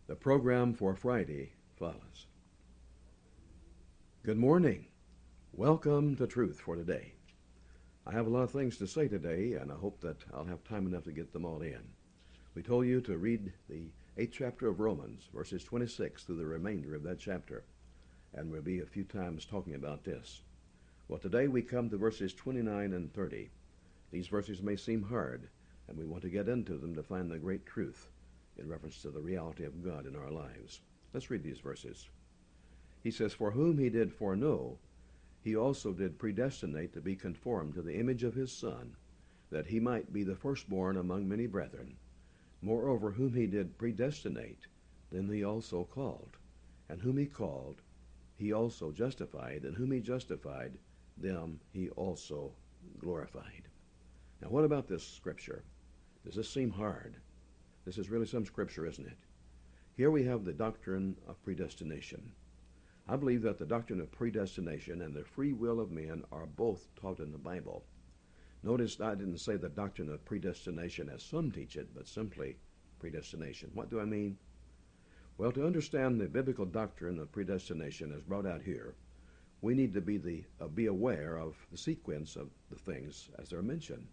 The program for Friday follows. Good morning. Welcome to Truth for Today. I have a lot of things to say today, and I hope that I'll have time enough to get them all in. We told you to read the 8th chapter of Romans, verses 26 through the remainder of that chapter, and we'll be a few times talking about this. Well, today we come to verses 29 and 30. These verses may seem hard, and we want to get into them to find the great truth in reference to the reality of God in our lives. Let's read these verses. He says, "For whom he did foreknow, he also did predestinate to be conformed to the image of his Son, that he might be the firstborn among many brethren. Moreover, whom he did predestinate, them he also called. And whom he called, he also justified. And whom he justified, them he also glorified." Now, what about this scripture? Does this seem hard? This is really some scripture, isn't it? Here we have the doctrine of predestination. I believe that the doctrine of predestination and the free will of men are both taught in the Bible. Notice I didn't say the doctrine of predestination as some teach it, but simply predestination. What do I mean? Well, to understand the biblical doctrine of predestination as brought out here, we need to be aware of the sequence of the things as they're mentioned.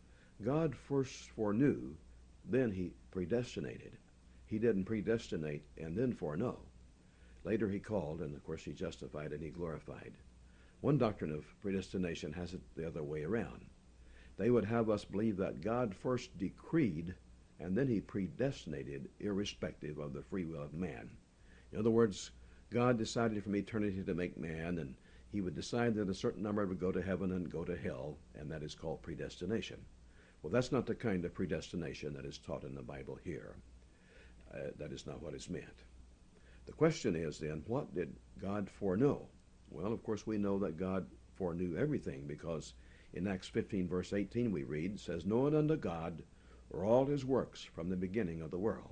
God first foreknew, then he predestinated. He didn't predestinate and then foreknow. Later he called, and of course he justified and he glorified. One doctrine of predestination has it the other way around. They would have us believe that God first decreed and then he predestinated, irrespective of the free will of man. In other words, God decided from eternity to make man, and he would decide that a certain number would go to heaven and go to hell, and that is called predestination. Well, that's not the kind of predestination that is taught in the Bible here. That is not what is meant. The question is then, what did God foreknow? Well, of course, we know that God foreknew everything, because in Acts 15, verse 18, we read, says, "Knowing unto God are all his works from the beginning of the world."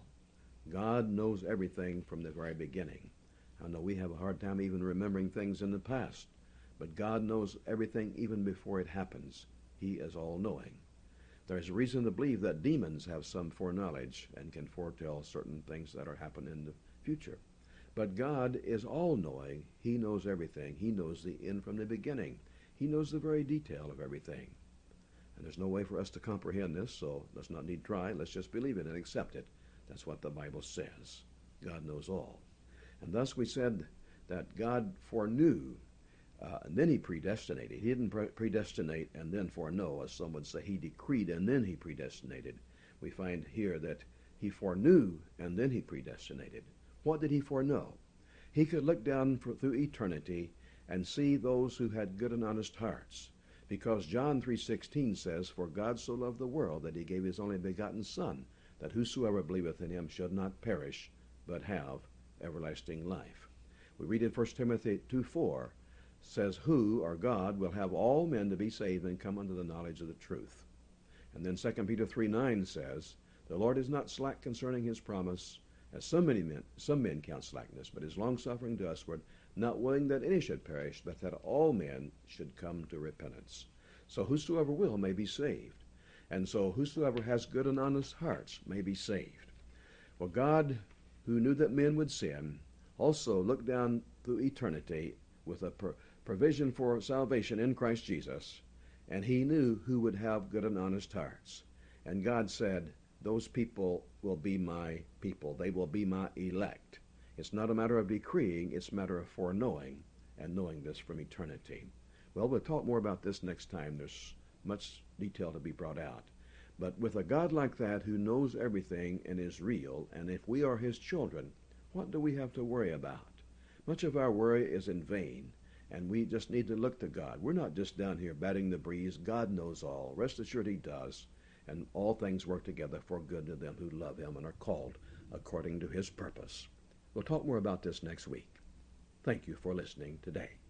God knows everything from the very beginning. I know we have a hard time even remembering things in the past, but God knows everything even before it happens. He is all-knowing. There's a reason to believe that demons have some foreknowledge and can foretell certain things that are happening in the future. But God is all-knowing. He knows everything. He knows the end from the beginning. He knows the very detail of everything. And there's no way for us to comprehend this, so let's not need try. Let's just believe it and accept it. That's what the Bible says. God knows all. And thus we said that God foreknew, and then he predestinated. He didn't predestinate and then foreknow, as some would say. He decreed and then he predestinated. We find here that he foreknew and then he predestinated. What did he foreknow? He could look down through eternity and see those who had good and honest hearts. Because John 3:16 says, "For God so loved the world that he gave his only begotten Son, that whosoever believeth in him should not perish, but have everlasting life." We read in 1 Timothy 2:4, says, "Who, or God, will have all men to be saved and come unto the knowledge of the truth." And then 2 Peter 3:9 says, "The Lord is not slack concerning his promise, as some men count slackness, but is longsuffering to usward, not willing that any should perish, but that all men should come to repentance." So whosoever will may be saved. And so whosoever has good and honest hearts may be saved. Well, God, who knew that men would sin, also looked down through eternity with a provision for salvation in Christ Jesus, and he knew who would have good and honest hearts. And God said, those people will be my people. They will be my elect. It's not a matter of decreeing, it's a matter of foreknowing and knowing this from eternity. Well, we'll talk more about this next time. There's much detail to be brought out. But with a God like that who knows everything and is real, and if we are his children, what do we have to worry about? Much of our worry is in vain, and we just need to look to God. We're not just down here batting the breeze. God knows all. Rest assured he does. And all things work together for good to them who love him and are called according to his purpose. We'll talk more about this next week. Thank you for listening today.